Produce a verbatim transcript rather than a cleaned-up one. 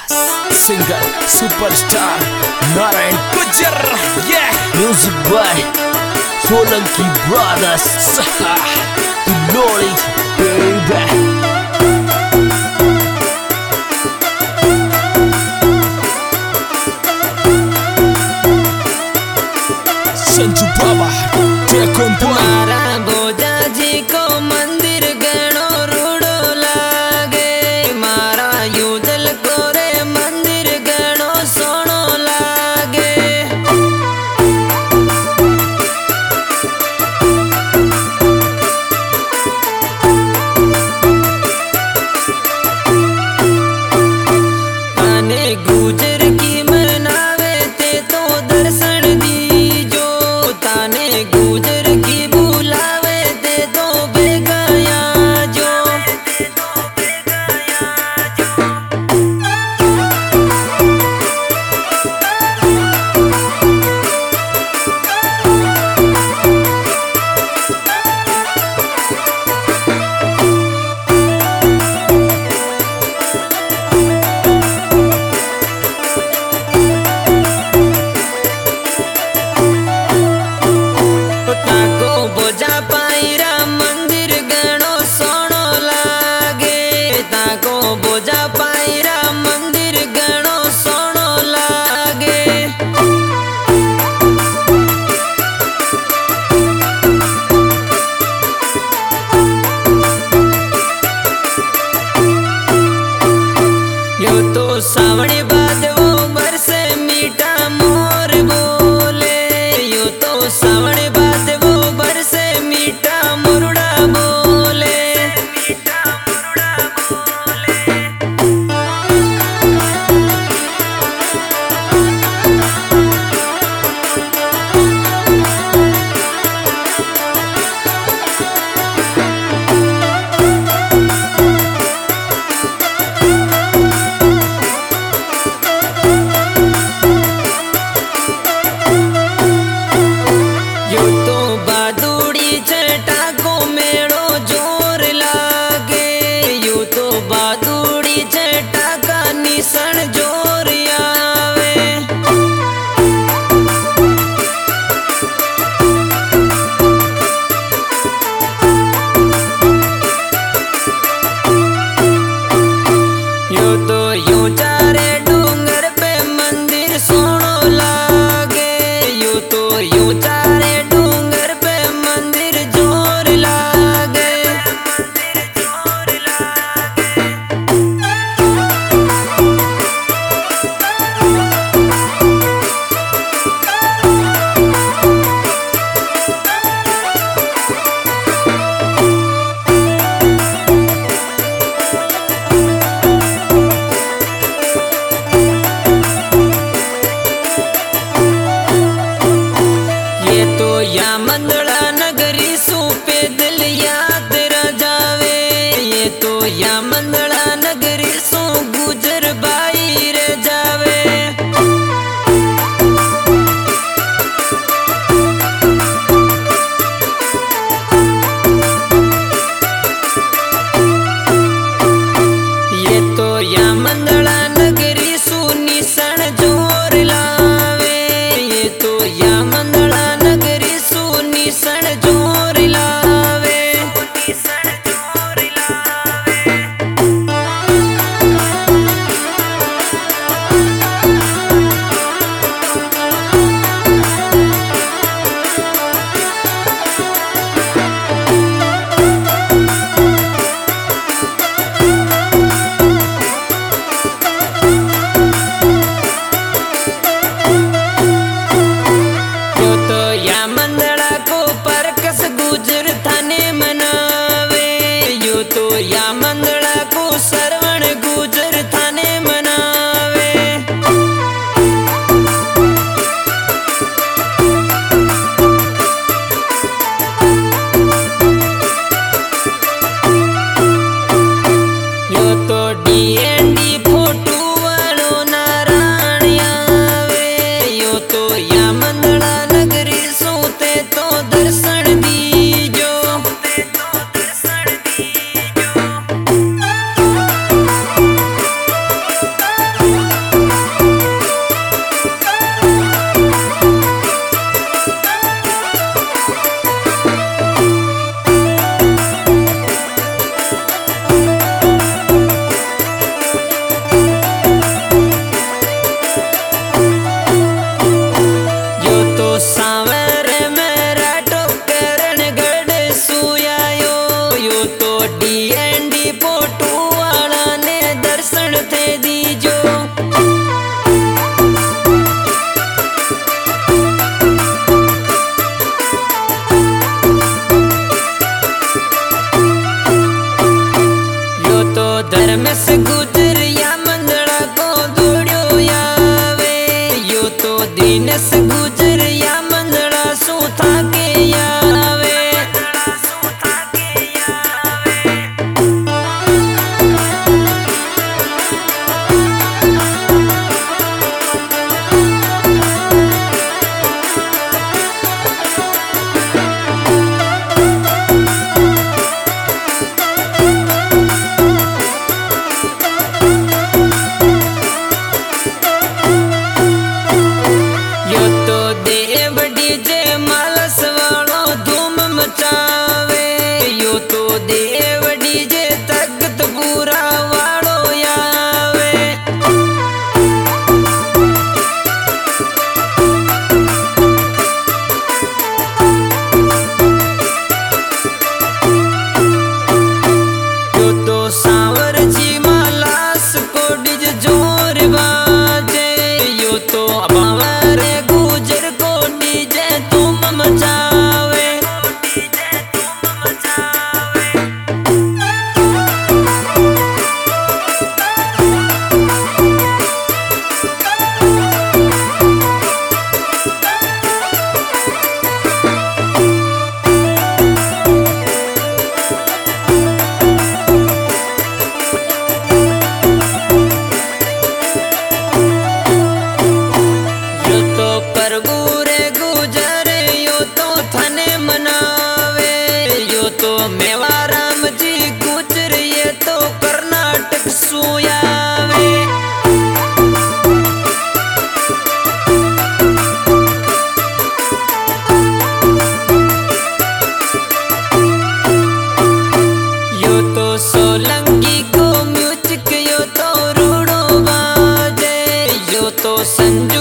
Singer superstar Narayan Gujjar, ये music by Solanki brothers, लोरी baby. Sanju Baba taken तुम्हारा बोजा जी को मंदिर गणो रूड़ो लागे, मारा युदल को रे मंदिर गणो सोनो लागे। ताने गुजर की मनावे ते तो दर्शन दीजो, ताने गुजर की बुलावे दे दो बेगाया जो। ताको बोझा पायरा मंदिर गणो सोनो लागे, ताको बोझा पायरा मंदिर गणो सोनो लागे। यो तो सावणी बाद वो बरसे मीठा मोर बोले, यो तो सावणी बाद वो बरसे मीठा मुरड़ा बोले। यो तो बादुड़ी छटा को मेड़ो जोर लागे, यो तो बादुड़ी छटा का निशान जोर आवे। यो तो यो चारे डूंगर पे मंदिर सोनो लागे, यो तो यो चारे डूंगर पे मंदिर जोर लागे। ये तो या मंदड़ा नगरी सू पैदल यात्रा जावे, ये तो या मंदड़ा नगरी सू गुजर बाई रे जावे। ये तो या मंदड़ा नगरी सू निशान जोर लावे, ये तो या मंदड़ा नगरी सू निशान जोर लावे। यो तो या मंदड़ा को परकस गुजर थाने मनावे, यो तो या मंदड़ा को सरवण गुजर थाने मनावे। यो तो डीएनडी फोटो वालो नारायण आवे, यो तो या मंदड़ा नगरी सोते तो दर्शन दीजो। दर्शन दीजो। से गुजर या मंदड़ा को दौड़ो आवे यो तो दिन से गुजर या मंदड़ा सू था के आवे संजू